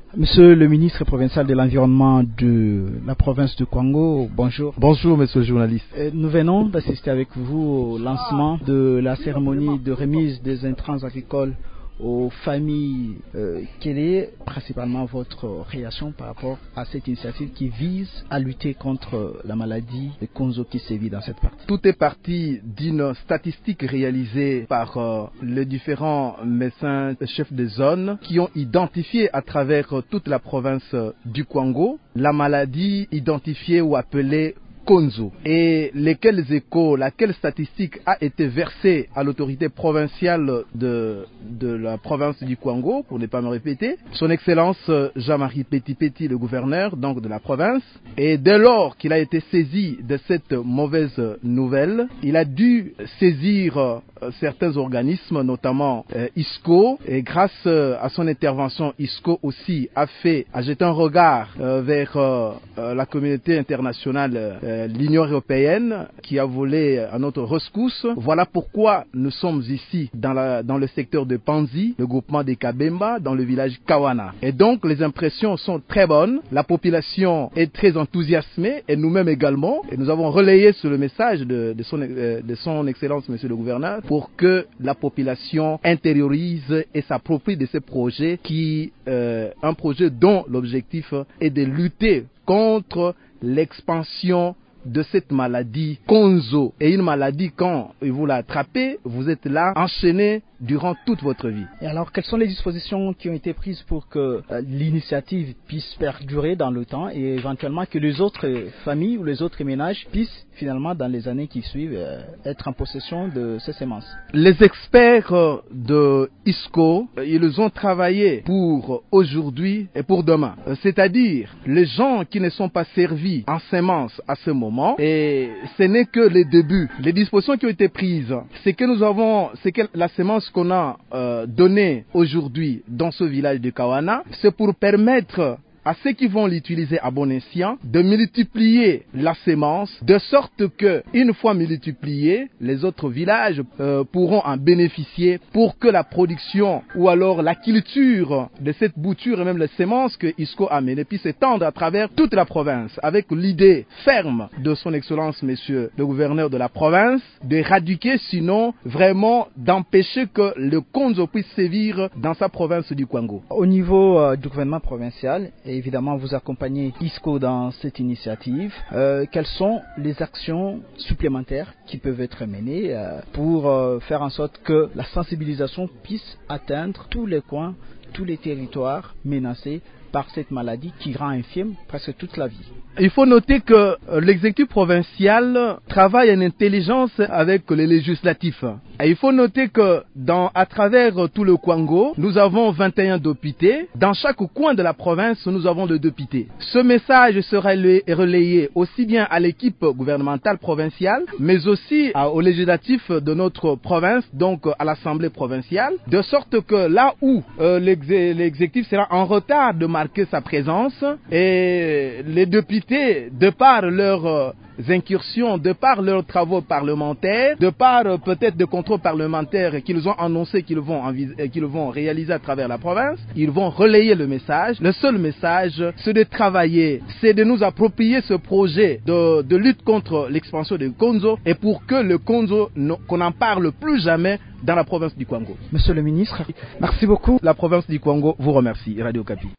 Monsieur le ministre provincial de l'Environnement de la province de Kwango, bonjour. Bonjour, monsieur le journaliste. Nous venons d'assister avec vous au lancement de la cérémonie de remise des intrants agricoles aux familles. Quelle est principalement votre réaction par rapport à cette initiative qui vise à lutter contre la maladie de Konzo qui sévit dans cette partie? Tout est parti d'une statistique réalisée par les différents médecins chefs de zone qui ont identifié à travers toute la province du Kwango la maladie identifiée ou appelée Konzo, et laquelle statistique a été versée à l'autorité provinciale de la province du Kwango, pour ne pas me répéter, son excellence Jean-Marie Petit, le gouverneur donc de la province. Et dès lors qu'il a été saisi de cette mauvaise nouvelle, il a dû saisir certains organismes, notamment ISCO, et grâce à son intervention, ISCO aussi a jeté un regard vers la communauté internationale, l'Union européenne, qui a volé à notre rescousse. Voilà pourquoi nous sommes ici dans le secteur de Panzi, le groupement des Kabemba, dans le village Kawana. Et donc les impressions sont très bonnes, la population est très enthousiasmée, et nous-mêmes également, et nous avons relayé sur le message de son excellence monsieur le gouverneur, pour que la population intériorise et s'approprie de ce projet un projet dont l'objectif est de lutter contre l'expansion de cette maladie Konzo. Et une maladie, quand vous l'attrapez, vous êtes là, enchaîné durant toute votre vie. Et alors, quelles sont les dispositions qui ont été prises pour que l'initiative puisse perdurer dans le temps et éventuellement que les autres familles ou les autres ménages puissent finalement, dans les années qui suivent, être en possession de ces semences? Les experts de ISCO, ils ont travaillé pour aujourd'hui et pour demain. C'est-à-dire, les gens qui ne sont pas servis en semences à ce moment, et ce n'est que les débuts. Les dispositions qui ont été prises, c'est que la semence qu'on a donnée aujourd'hui dans ce village de Kawana, c'est pour permettre à ceux qui vont l'utiliser à bon escient de multiplier la semence de sorte que, une fois multipliée, les autres villages pourront en bénéficier pour que la production ou alors la culture de cette bouture et même les semences que ISCO a menées puisse s'étendre à travers toute la province, avec l'idée ferme de son excellence monsieur le gouverneur de la province d'éradiquer, sinon vraiment d'empêcher que le Konzo puisse sévir dans sa province du Kwango. Au niveau du gouvernement provincial, et évidemment, vous accompagnez ISCO dans cette initiative. Quelles sont les actions supplémentaires qui peuvent être menées pour faire en sorte que la sensibilisation puisse atteindre tous les coins, tous les territoires menacés par cette maladie qui rend infirme presque toute la vie? Il faut noter que l'exécutif provincial travaille en intelligence avec les législatifs. Et il faut noter que à travers tout le Kwango, nous avons 21 députés. Dans chaque coin de la province, nous avons 2 députés. Ce message sera relayé aussi bien à l'équipe gouvernementale provinciale, mais aussi aux législatifs de notre province, donc à l'Assemblée provinciale, de sorte que là où l'exécutif sera en retard de marquer sa présence, et les députés, de par leurs incursions, de par leurs travaux parlementaires, de par peut-être des contrôles parlementaires qu'ils ont annoncé qu'ils vont réaliser à travers la province, ils vont relayer le message. Le seul message, c'est de travailler, c'est de nous approprier ce projet de lutte contre l'expansion du Konzo, et pour que le Konzo, qu'on n'en parle plus jamais dans la province du Kwango. Monsieur le ministre, merci beaucoup. La province du Kwango vous remercie. Radio Okapi.